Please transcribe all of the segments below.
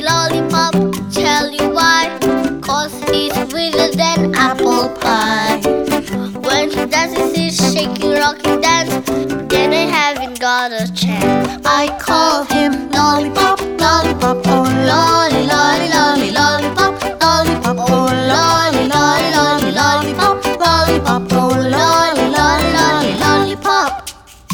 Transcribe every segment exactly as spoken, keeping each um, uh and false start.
lollipop, tell you why. Cause he's sweeter than apple pie. When he dances his shaking, rocking dance, then I haven't got a chance. I call him lollipop, lollipop, oh lolly, lolly, lolly, lollipop, lollipop, oh lolly, lolly, lolly, lollipop, lollipop, oh lolly, lolly, lolly, lollipop.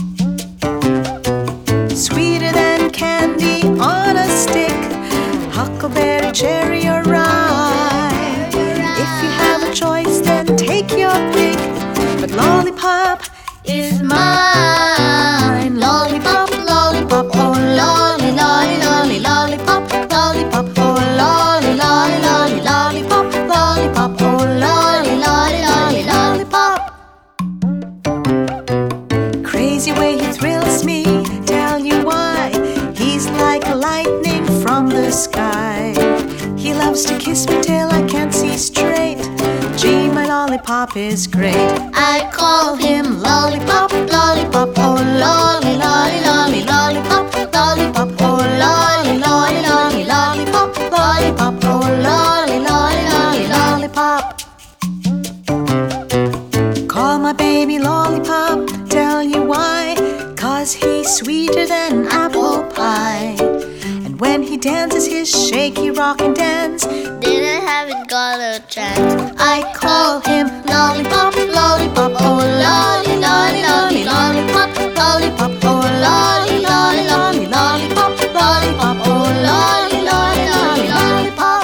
Sweeter than candy on a stick, huckleberry, cherry or rye. If you have a choice, then take your pick, but lollipop Is mine. Lollipop, lollipop, oh lolly, lolly, lolly, lollipop, lollipop, oh lolly, lolly, lolly, lollipop, lollipop, oh lolly, lolly, lolly, lollipop. crazy way he thrills me, tell you why. He's like lightning from the sky. He loves to kiss me till I can't see straight. Gee, my lollipop is great. I call him lollipop, lollipop, oh lolly, lolly, lolly, lollipop, lollipop, oh lolly, lolly, lolly, lollipop, lollipop, oh lolly, lolly, lolly, lollipop. Call my baby lollipop, tell you why. Cause he's sweeter than apple pie. And when he dances his shaky rockin' dance, Then I haven't got a chance. I call him lollipop, lollipop, oh lolly, lolly, lolly, lollipop, lollipop, oh lolly, lolly, lolly, lollipop, lollipop, oh lolly, lolly, lolly, lollipop.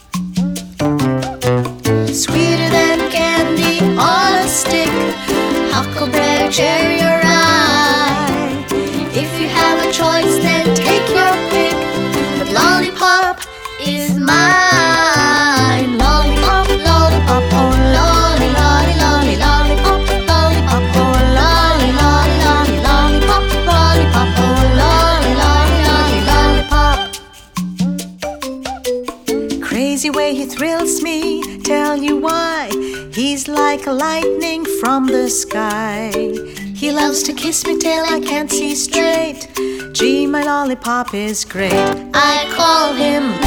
sweeter than candy on a stick, Huckleberry, cherry or rye. If you have a choice, then take your pick, but lollipop is mine. Lollipop, lollipop, oh lolly, lolly, lolly, lollipop, lollipop, oh lolly, lolly, lolly, lollipop, lollipop, oh lolly, lolly, lolly, lollipop. crazy way he thrills me, tell you why. He's like lightning from the sky. He loves to kiss me till I can't see straight. Gee, my lollipop is great. I call him